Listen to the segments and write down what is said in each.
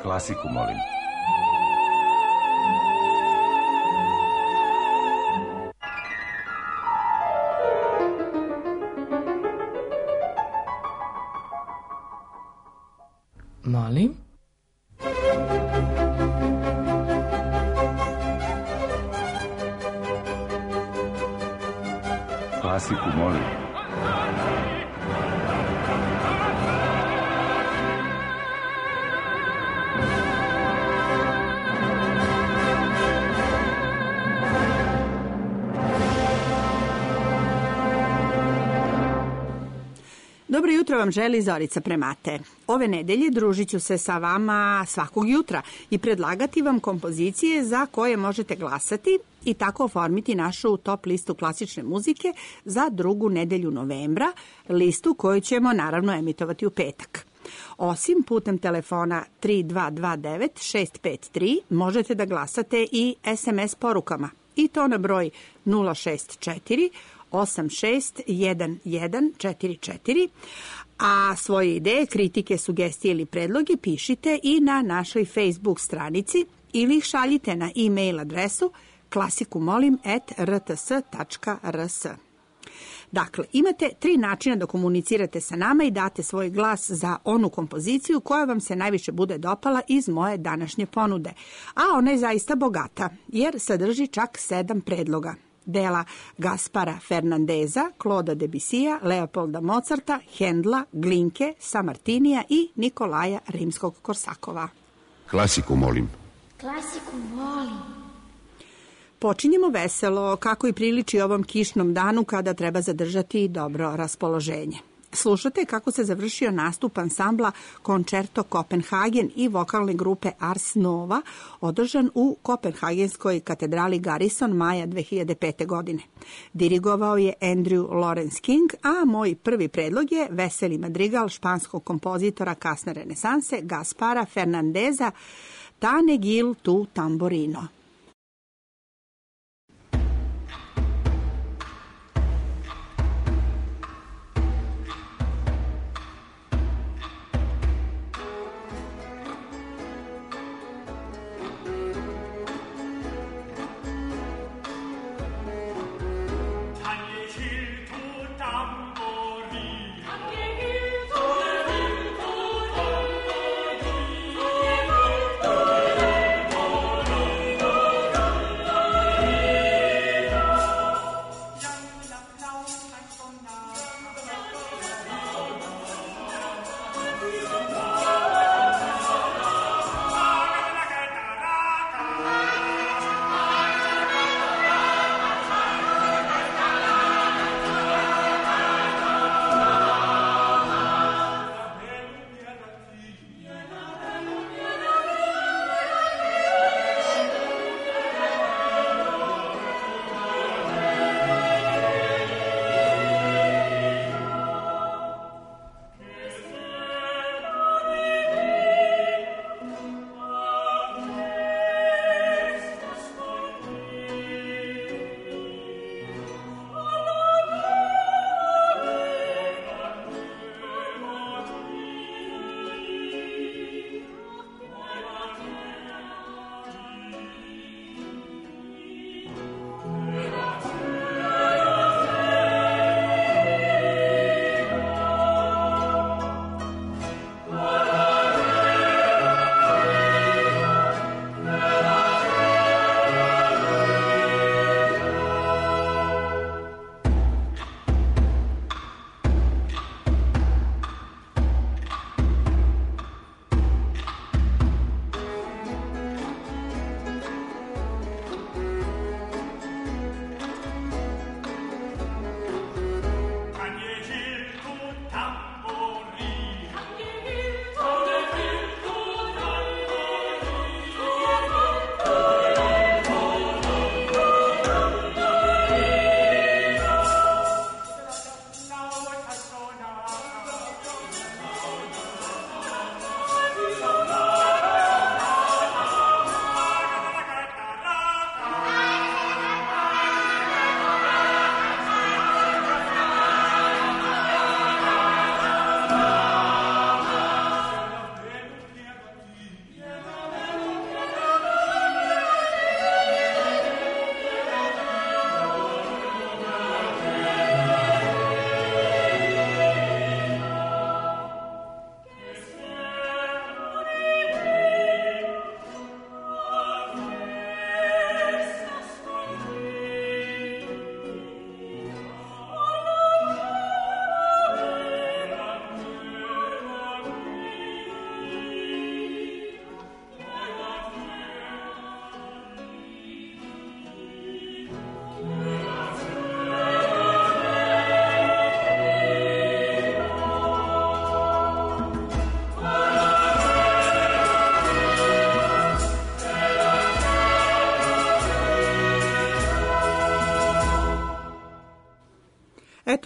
Klasiku, molim. Molim? Klasiku, molim. Dobro jutro vam želi Zorica Premate. Ove nedelje družit ću se sa vama svakog jutra i predlagati vam kompozicije za koje možete glasati i tako oformiti našu top listu klasične muzike za drugu nedelju novembra, listu koju ćemo naravno emitovati u petak. Osim putem telefona 3229-653 možete da glasate i SMS porukama i to na broj 064 861144, a svoje ideje, kritike, sugestije ili predloge pišite i na našoj Facebook stranici ili ih šaljite na e-mail adresu klasikumolim@rts.rs. Dakle, imate 3 načina da komunicirate sa nama i date svoj glas za onu kompoziciju koja vam se najviše bude dopala iz moje današnje ponude. A ona je zaista bogata, jer sadrži čak 7 predloga. Dela Gaspara Fernandeza, Clauda Debussija, Leopolda Mozarta, Hendla, Glinke, Samartinija i Nikolaja Rimskog-Korsakova. Klasiku, molim. Klasiku, molim. Počinjemo veselo, kako i priliči ovom kišnom danu kada treba zadržati dobro raspoloženje. Slušate kako se završio nastup ansambla Concerto Copenhagen i vokalne grupe Ars Nova, održan u Kopenhagenskoj katedrali Garrison maja 2005. godine. Dirigovao je Andrew Lawrence King, a moj prvi predlog je veseli madrigal španskog kompozitora kasne renesanse Gaspara Fernandeza, Tane Gil tu tamborino. Tamborino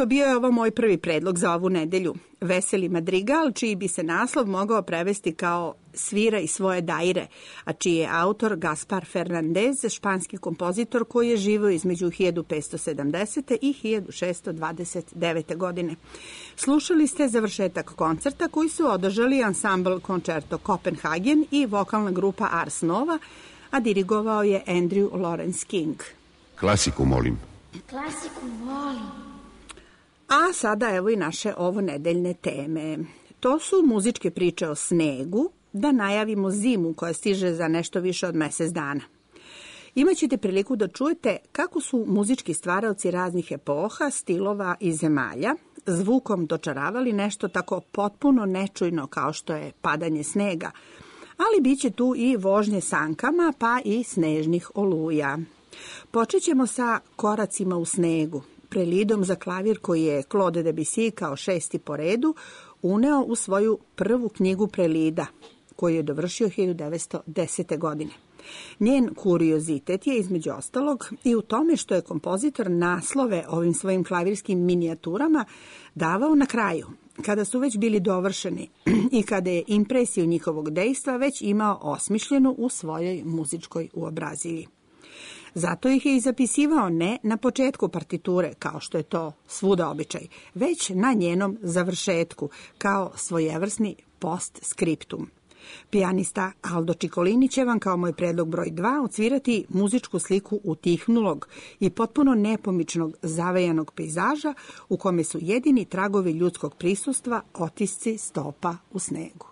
eto, bio je ovo moj prvi predlog za ovu nedelju. Veseli madrigal, čiji bi se naslov mogao prevesti kao Sviraj svoje daire, a čiji je autor Gaspar Fernandez, španski kompozitor koji je živio između 1570. i 1629. godine. Slušali ste završetak koncerta koji su održali ansambl Concerto Copenhagen i vokalna grupa Ars Nova, a dirigovao je Andrew Lawrence King. Klasiku, molim. Klasiku volim. A sada evo i naše ovo nedeljne teme. To su muzičke priče o snegu, da najavimo zimu koja stiže za nešto više od mesec dana. Imaćete priliku da čujete kako su muzički stvaraoci raznih epoha, stilova i zemalja zvukom dočaravali nešto tako potpuno nečujno kao što je padanje snega, ali bit će tu i vožnje sankama pa i snežnih oluja. Počet ćemo sa Koracima u snegu, prelidom za klavir koji je Claude Debussy kao 6. po redu uneo u svoju prvu knjigu prelida, koju je dovršio 1910. godine. Njen kuriozitet je između ostalog i u tome što je kompozitor naslove ovim svojim klavirskim minijaturama davao na kraju, kada su već bili dovršeni i kada je impresiju njihovog dejstva već imao osmišljenu u svojoj muzičkoj uobrazivi. Zato ih je i zapisivao ne na početku partiture, kao što je to svuda običaj, već na njenom završetku, kao svojevrsni postscriptum. Pijanista Aldo Ciccolini će vam kao moj predlog broj 2 odsvirati muzičku sliku utihnulog i potpuno nepomičnog zavejanog pejzaža u kome su jedini tragovi ljudskog prisustva otisci stopa u snegu.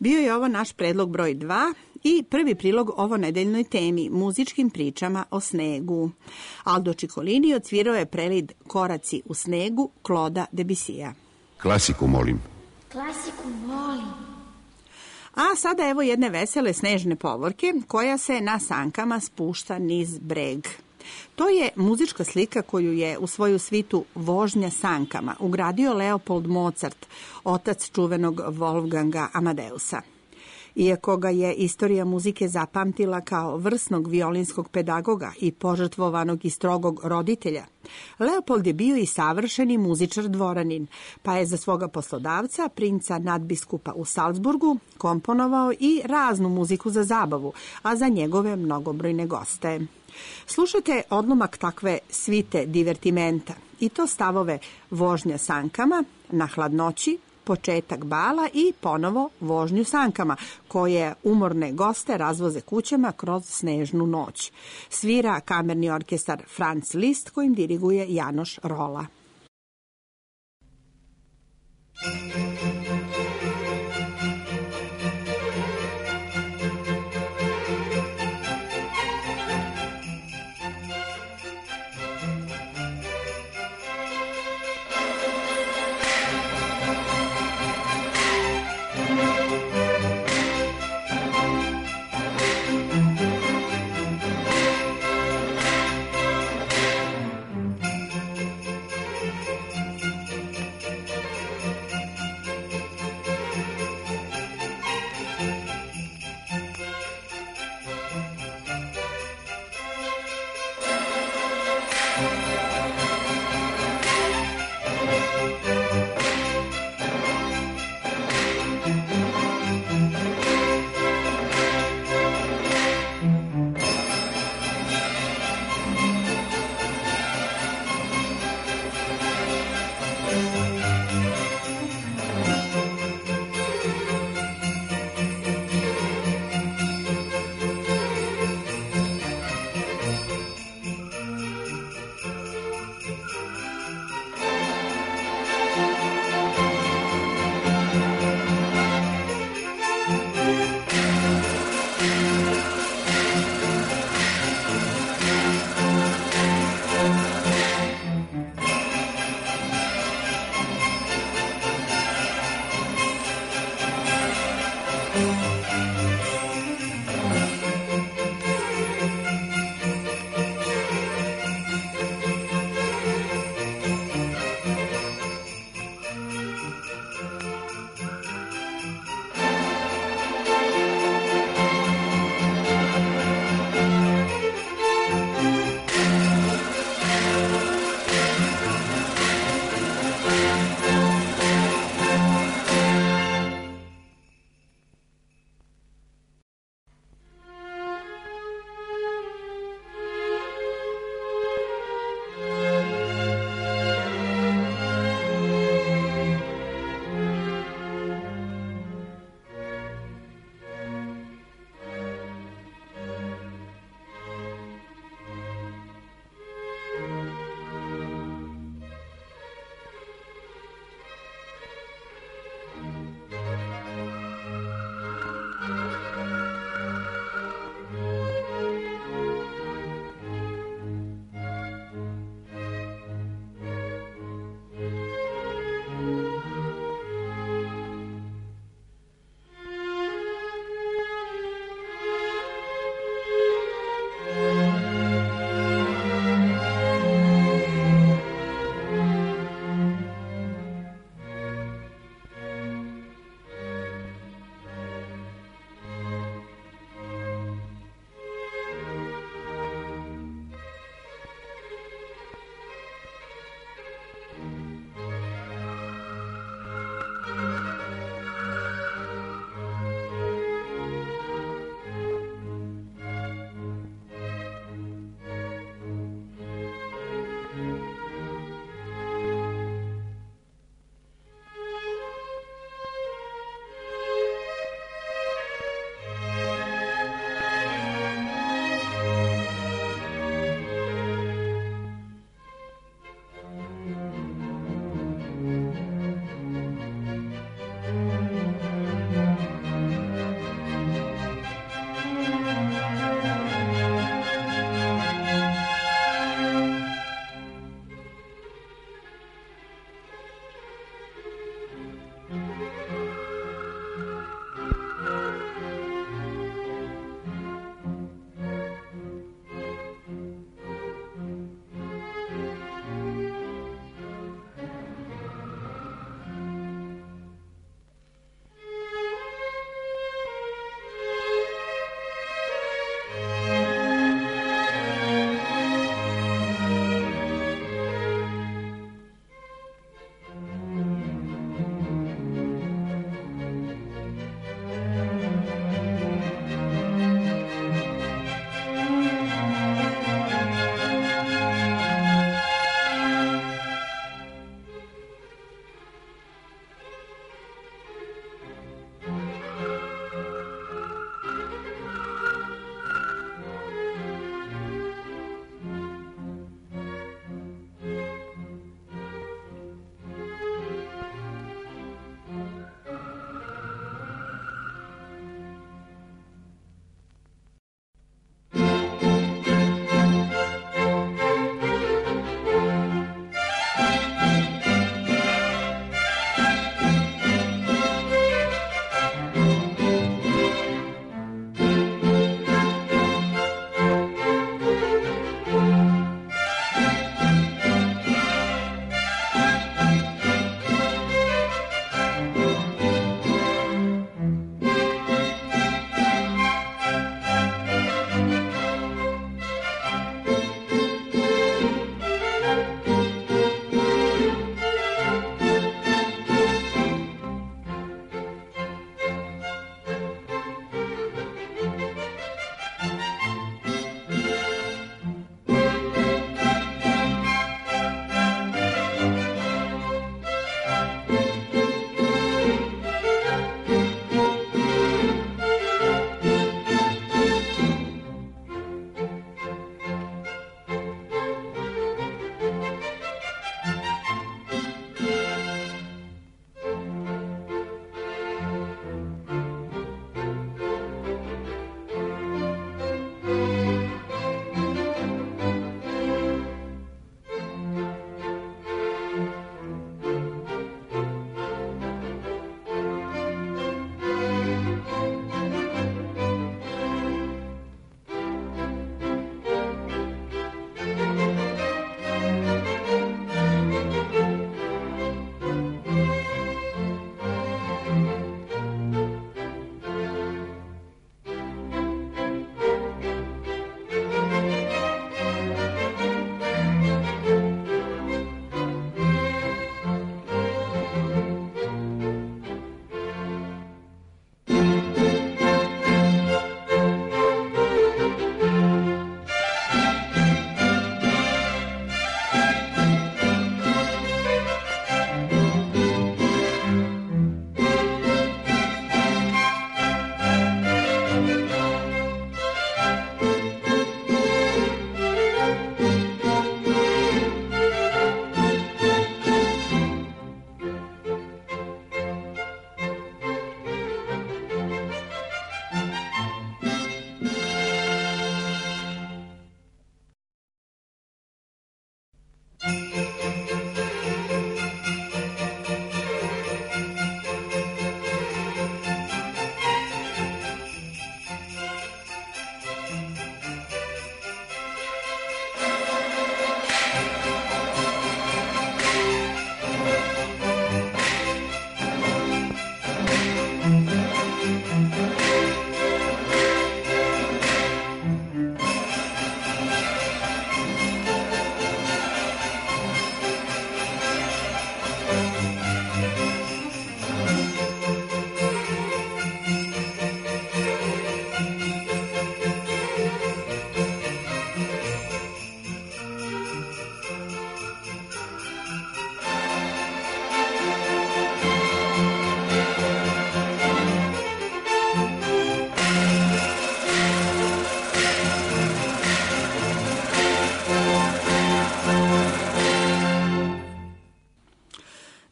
Bio je ovo naš predlog broj 2 i prvi prilog ovo nedeljnoj temi, muzičkim pričama o snegu. Aldo Ciccolini odsvirao je prelid Koraci u snegu Claudea Debussija. Klasiku, molim. Klasiku volim. A sada evo jedne vesele snežne povorke koja se na sankama spušta niz breg. To je muzička slika koju je u svoju svitu Vožnja sankama ugradio Leopold Mozart, otac čuvenog Wolfganga Amadeusa. Iako ga je istorija muzike zapamtila kao vrsnog violinskog pedagoga i požrtvovanog i strogog roditelja, Leopold je bio i savršeni muzičar dvoranin, pa je za svoga poslodavca, princa nadbiskupa u Salzburgu, komponovao i raznu muziku za zabavu, a za njegove mnogobrojne goste. Slušajte odlomak takve svite divertimenta, i to stavove Vožnja sankama, Na hladnoći, Početak bala i ponovo Vožnju sankama, koje umorne goste razvoze kućama kroz snežnu noć. Svira kamerni orkestar Franz Liszt, kojim diriguje Janoš Rola.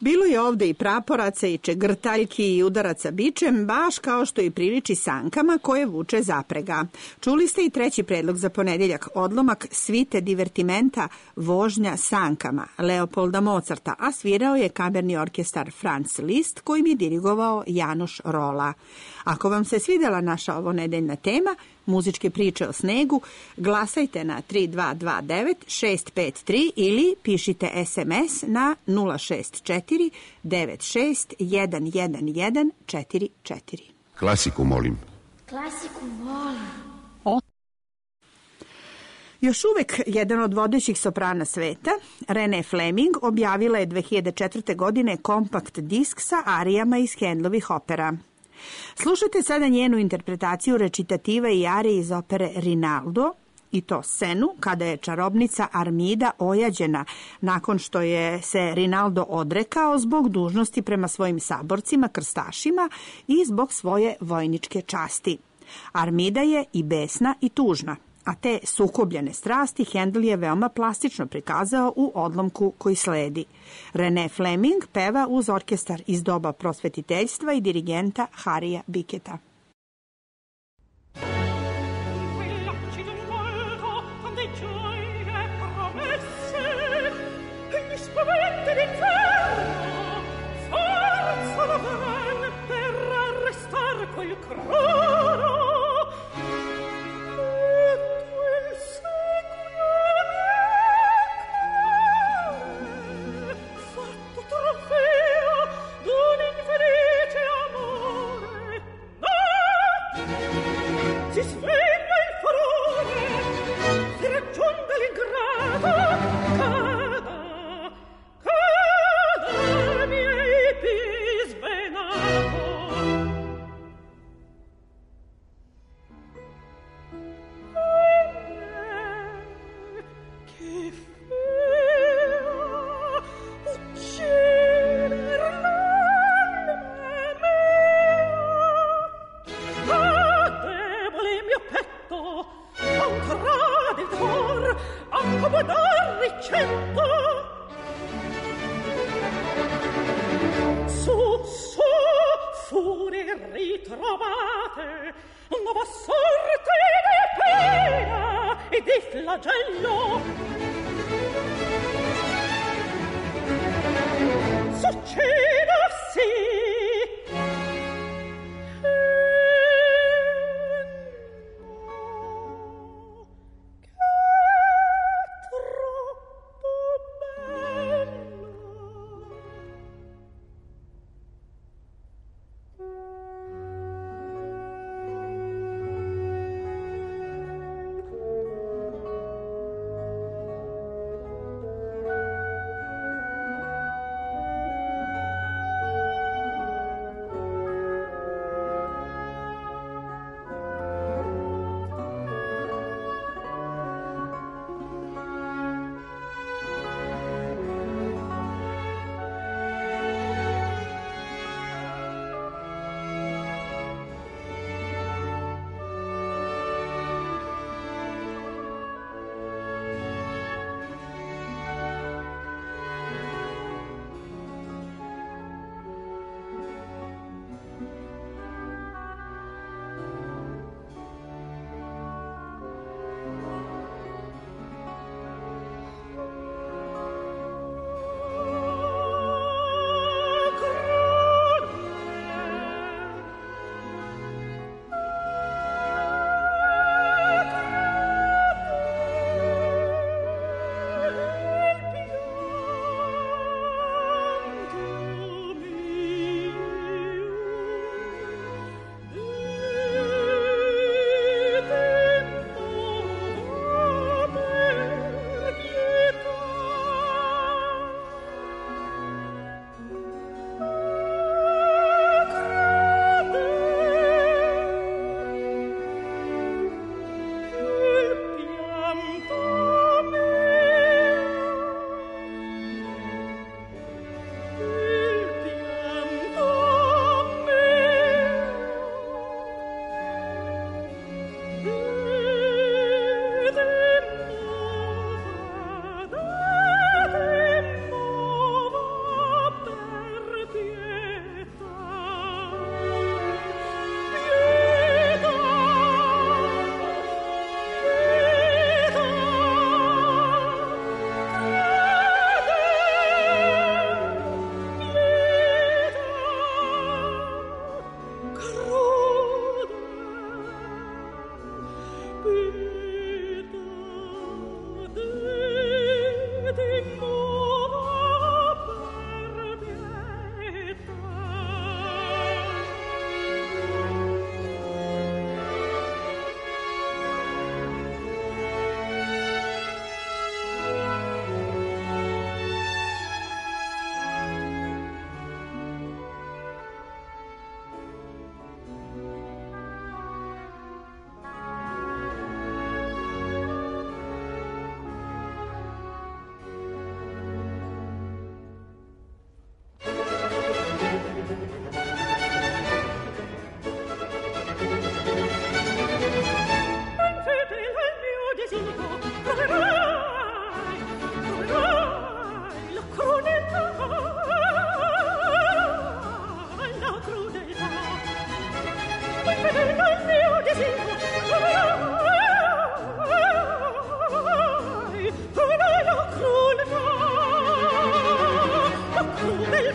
Bilo je ovde i praporaca i čegrtaljki i udaraca bičem, baš kao što i priliči sankama koje vuče zaprega. Čuli ste i treći predlog za ponedeljak, odlomak svite divertimenta Vožnja sankama Leopolda Mozarta, a svirao je kamerni orkestar Franz Liszt, kojim je dirigovao Janoš Rola. Ako vam se svidela naša ovo nedeljna tema, muzičke priče o snegu, glasajte na 3229 653 ili pišite SMS na 064 96 111 44. Klasiku molim. Klasiku volim. Još uvek jedan od vodećih soprana sveta, Renée Fleming, objavila je 2004. godine kompakt disk sa arijama iz Handlovih opera. Slušajte sada njenu interpretaciju recitativa i arije iz opere Rinaldo, i to scenu kada je čarobnica Armida ojađena nakon što je se Rinaldo odrekao zbog dužnosti prema svojim saborcima, krstašima i zbog svoje vojničke časti. Armida je i besna i tužna, a te sukobljene strasti Handel je veoma plastično prikazao u odlomku koji sledi. Renée Fleming peva uz orkestar iz doba prosvetiteljstva i dirigenta Harija Biketa.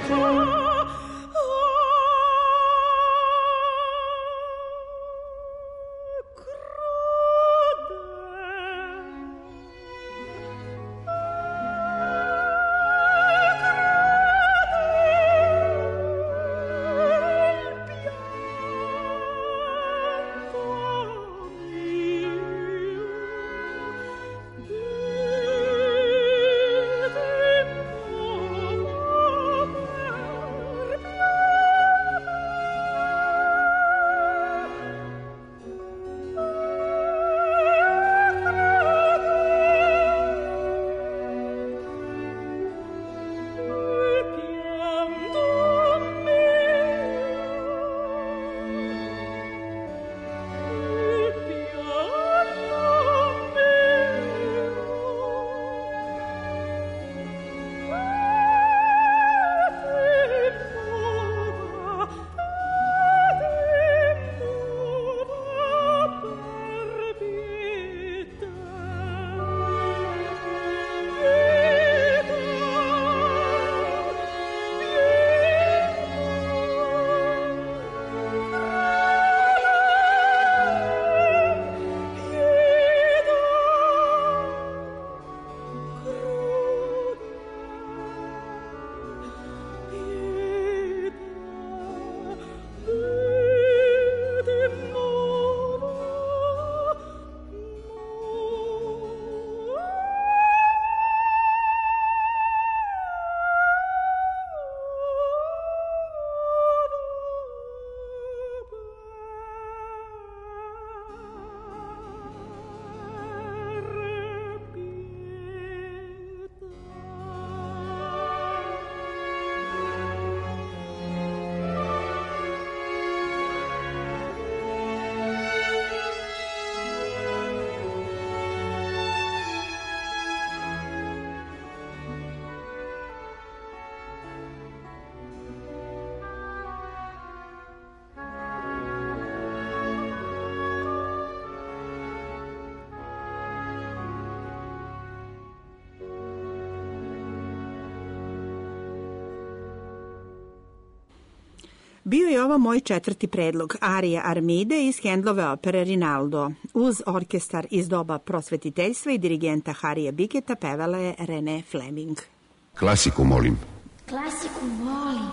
Bio je ovo moj četvrti predlog, arija Armide iz Hendlove opere Rinaldo. Uz orkestar iz doba prosvetiteljstva i dirigenta Harija Biketa pevala je René Fleming. Klasiku, molim. Klasiku volim.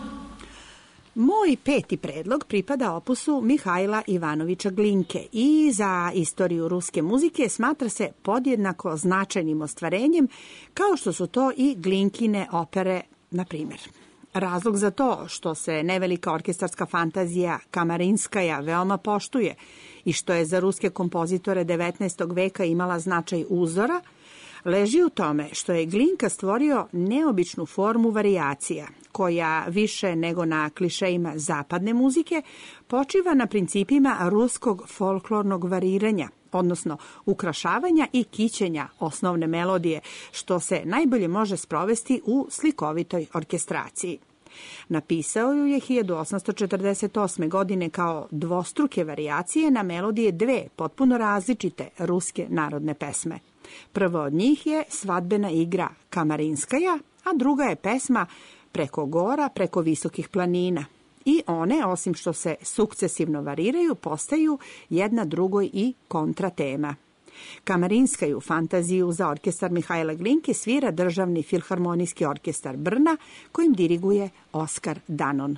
Moj peti predlog pripada opusu Mihajla Ivanovića Glinke i za istoriju ruske muzike smatra se podjednako značajnim ostvarenjem kao što su to i Glinkine opere, na primjer. Razlog za to što se nevelika orkestarska fantazija Kamarinskaja veoma poštuje i što je za ruske kompozitore 19. veka imala značaj uzora, leži u tome što je Glinka stvorio neobičnu formu varijacija, koja više nego na klišejima zapadne muzike počiva na principima ruskog folklornog variranja, odnosno ukrašavanja i kićenja osnovne melodije, što se najbolje može sprovesti u slikovitoj orkestraciji. Napisao ju je 1848. godine kao dvostruke varijacije na melodije dve potpuno različite ruske narodne pesme. Prva od njih je svadbena igra Kamarinskaja, a druga je pesma Preko gora, preko visokih planina. I one, osim što se sukcesivno variraju, postaju jedna drugoj i kontratema. Kamarinskaju fantaziju za orkestar Mihajla Glinke svira Državni filharmonijski orkestar Brna, kojim diriguje Oskar Danon.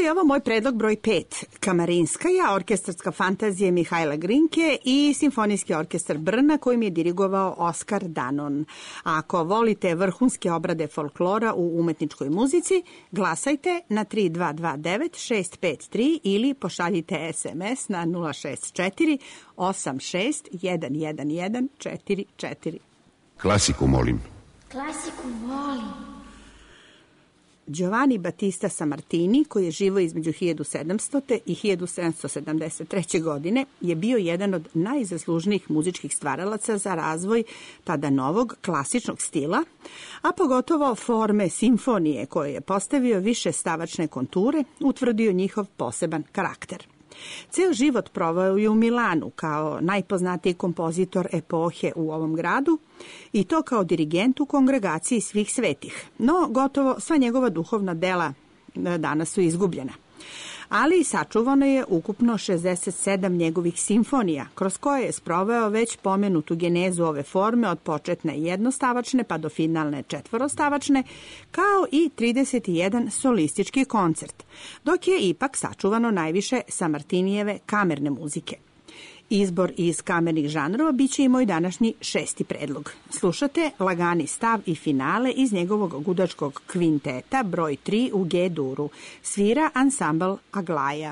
je ovo moj predlog broj 5. Kamarinskaja, orkestarska fantazija Mihajla Grinke i Simfonijski orkestar Brna kojim je dirigovao Oskar Danon. A ako volite vrhunske obrade folklora u umetničkoj muzici, glasajte na 3229 653 ili pošaljite SMS na 064 86 111 44. Klasiku, molim. Klasiku volim. Giovanni Battista Sammartini, koji je živio između 1700. i 1773. godine, je bio jedan od najzaslužnijih muzičkih stvaralaca za razvoj tada novog klasičnog stila, a pogotovo forme simfonije koje je postavio više stavačne konture, utvrdio njihov poseban karakter. Ceo život proveo je u Milanu kao najpoznatiji kompozitor epohe u ovom gradu i to kao dirigent u kongregaciji svih svetih. No, gotovo sva njegova duhovna dela danas su izgubljena. Ali sačuvano je ukupno 67 njegovih simfonija, kroz koje je sproveo već pomenutu genezu ove forme od početne jednostavačne pa do finalne četvorostavačne, kao i 31 solistički koncert, dok je ipak sačuvano najviše Sammartinijeve kamerne muzike. Izbor iz kamernih žanrova biće i moj današnji 6. predlog. Slušate lagani stav i finale iz njegovog gudačkog kvinteta broj 3 u G-duru. Svira ansambl Aglaja.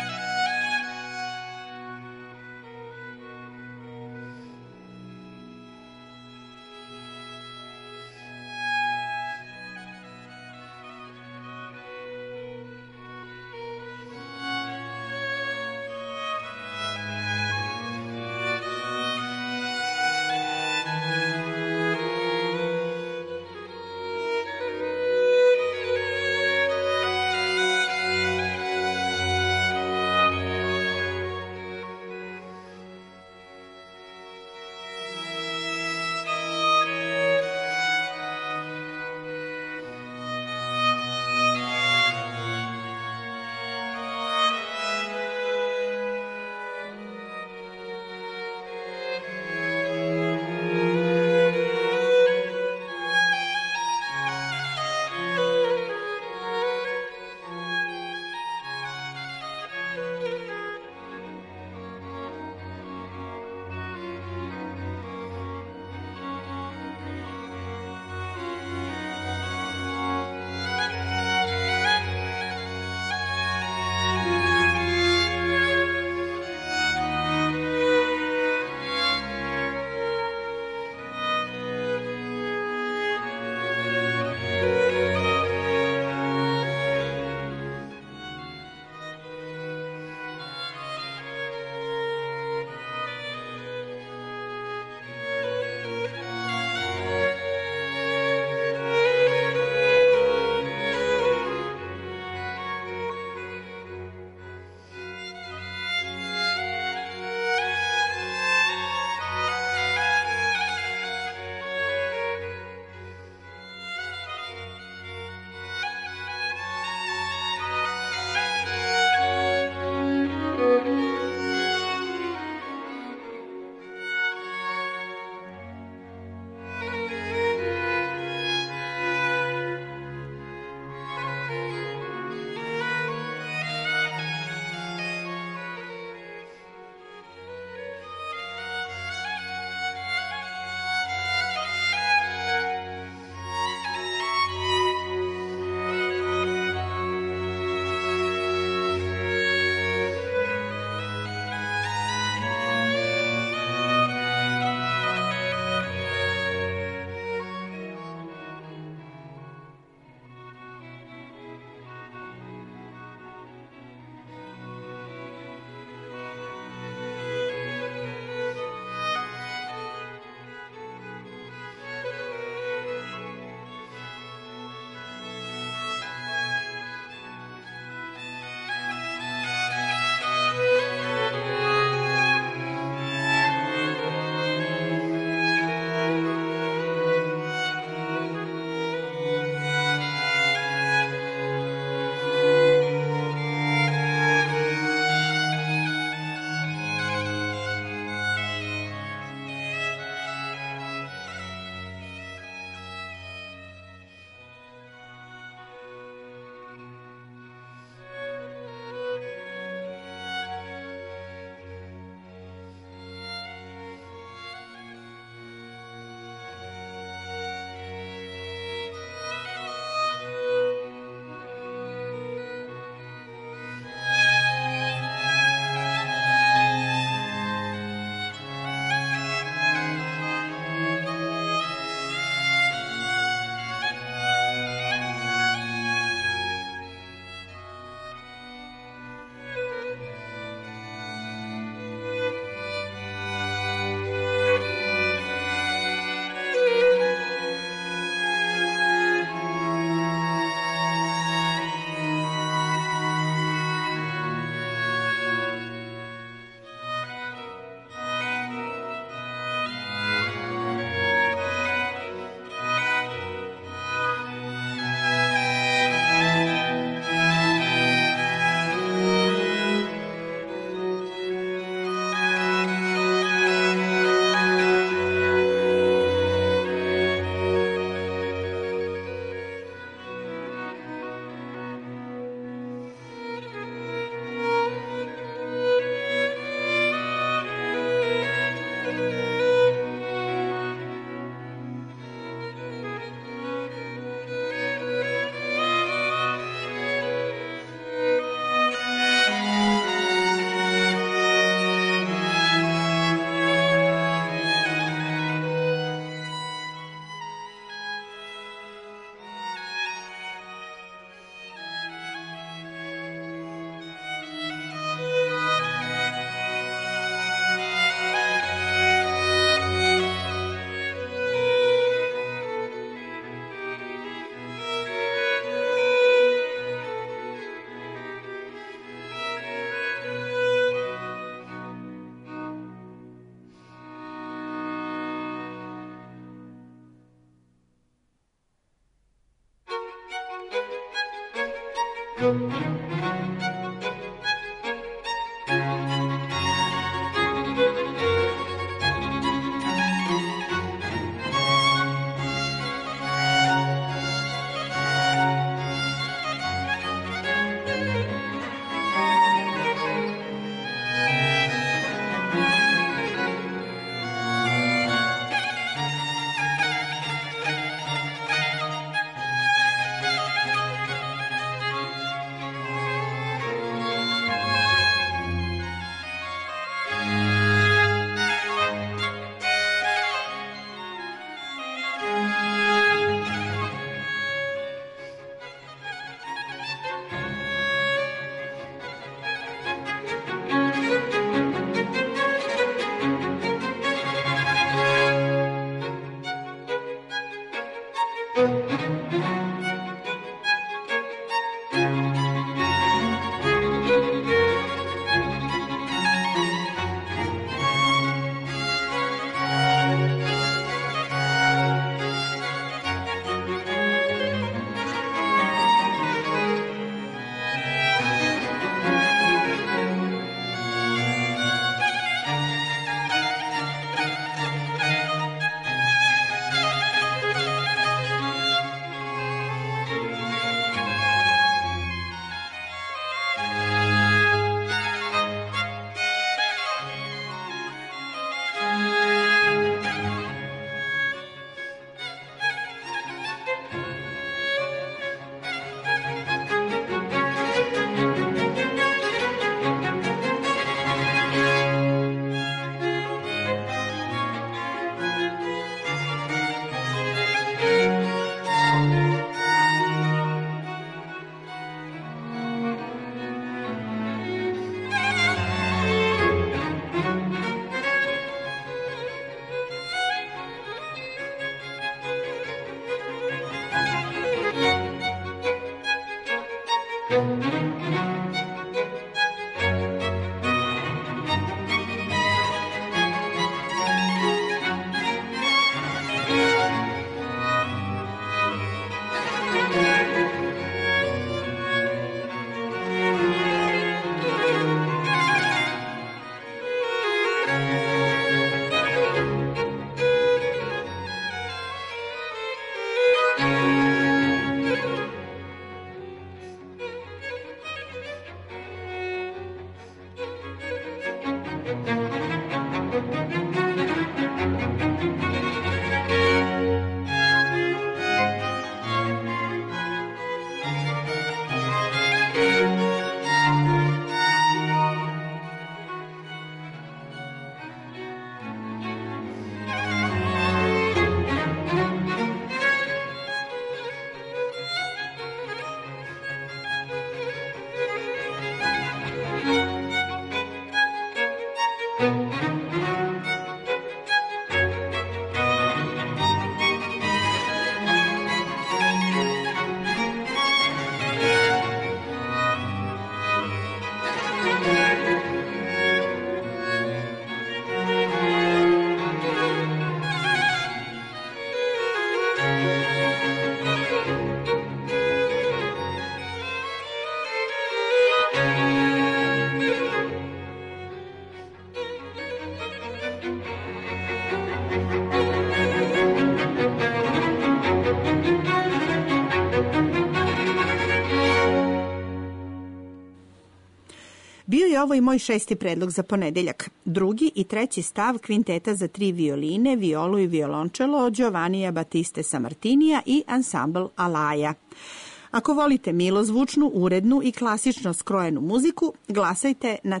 Bio je ovo i moj 6. predlog za ponedeljak. 2. i 3. stav kvinteta za 3 violine, violu i violončelo od Giovannija Battiste Sammartinija i ansambl Alaja. Ako volite milozvučnu, urednu i klasično skrojenu muziku, glasajte na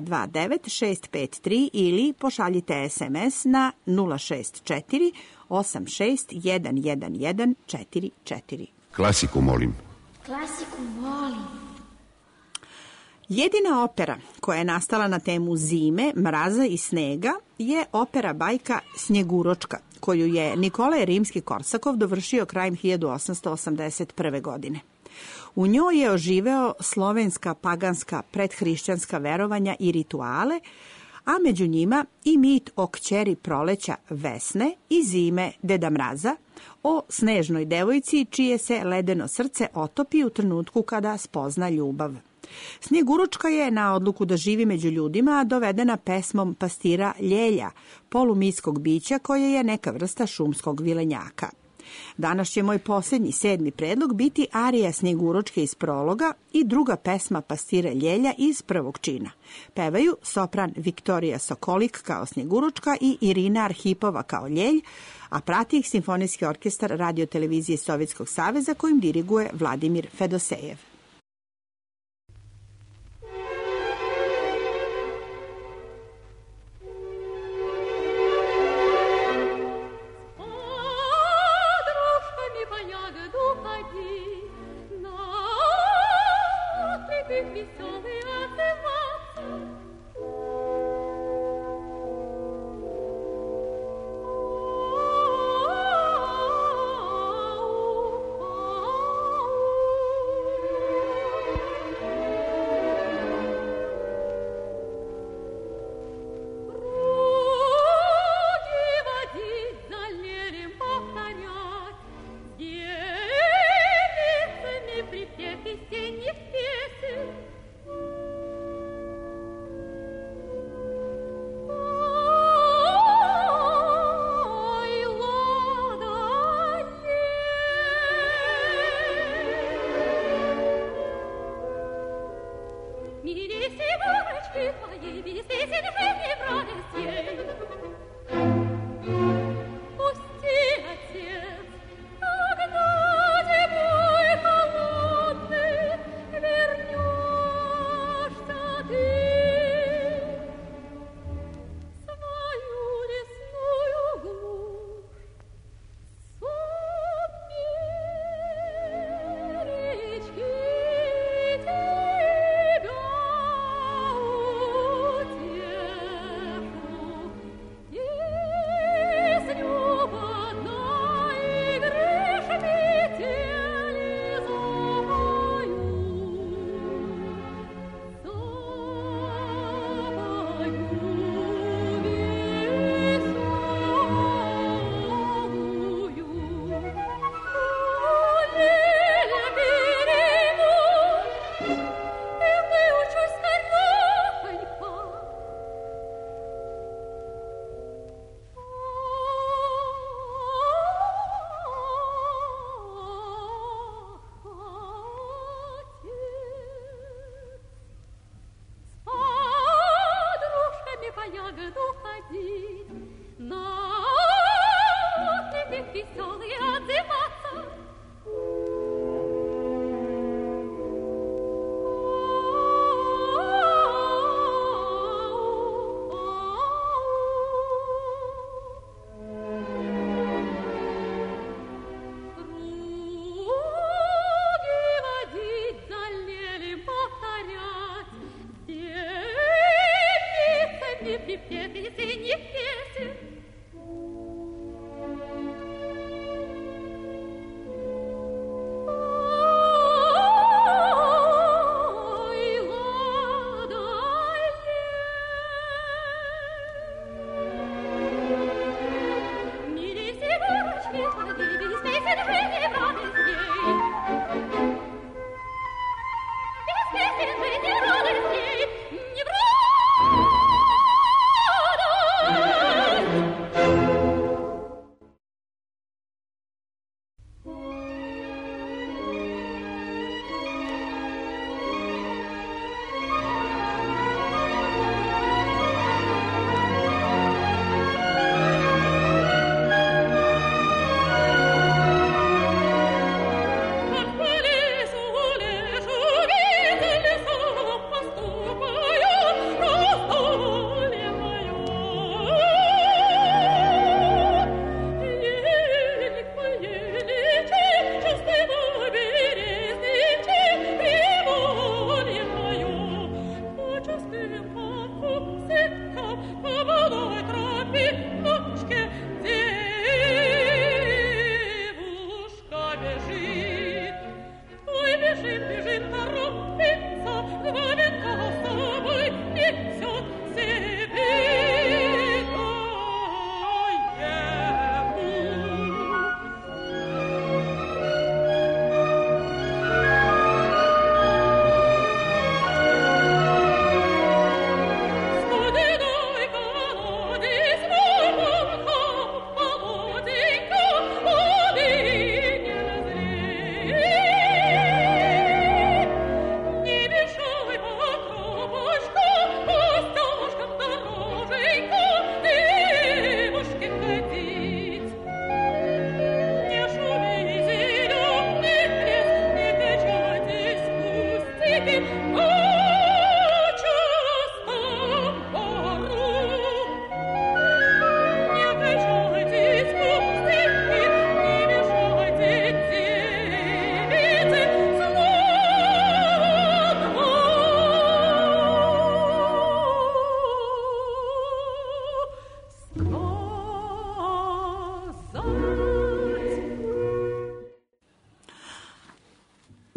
3229 653 ili pošaljite SMS na 064 86 111 Klasiku, molim. Klasiku volim. Jedina opera koja je nastala na temu zime, mraza i snega je opera bajka Snjeguročka, koju je Nikolaj Rimski-Korsakov dovršio krajem 1881. godine. U njoj je oživeo slovenska paganska predhrišćanska verovanja i rituale, a među njima i mit o kćeri proleća Vesne i zime Deda Mraza, o snežnoj devojci čije se ledeno srce otopi u trenutku kada spozna ljubav. Snjeguručka je na odluku da živi među ljudima dovedena pesmom pastira Ljelja, polumiskog bića koje je neka vrsta šumskog vilenjaka. Danas će moj posljednji 7. predlog biti arija Snjeguručke iz prologa i druga pesma pastira Ljelja iz prvog čina. Pevaju sopran Viktorija Sokolik kao Snjeguručka i Irina Arhipova kao Ljelj, a prati ih Simfonijski orkestar Radio-televizije Sovjetskog saveza kojim diriguje Vladimir Fedosejev.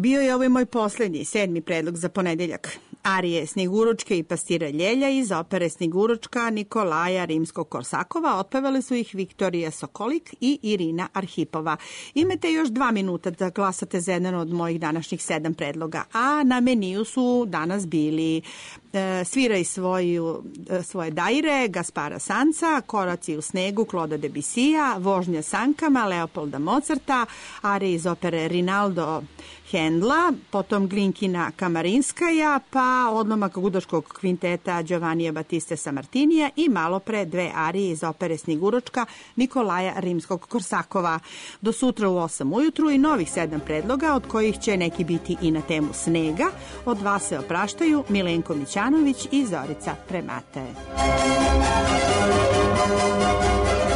Bio je ovaj moj poslednji, 7. predlog za ponedeljak. Arije Sniguručke i Pastira Ljelja iz opere Sniguručka Nikolaja Rimskog-Korsakova. Otpevali su ih Viktorija Sokolik i Irina Arhipova. Imate još 2 minuta da glasate za jedan od mojih današnjih 7 predloga. A na meniju su danas bili Sviraj svoje daire Gaspara Sanca, Koraci u snegu Claude Debussija, Vožnja sankama Leopolda Mozarta, arije iz opere Rinaldo Hendla, potom Glinkina Kamarinskaja, pa odlomak gudaškog kvinteta Giovannija Battiste Sammartinija i malo pre 2 arije iz opere Sniguručka Nikolaja Rimskog-Korsakova. Do sutra u 8 ujutru i novih 7 predloga, od kojih će neki biti i na temu snega. Od vas se opraštaju Milenko Mićanović i Zorica Premate.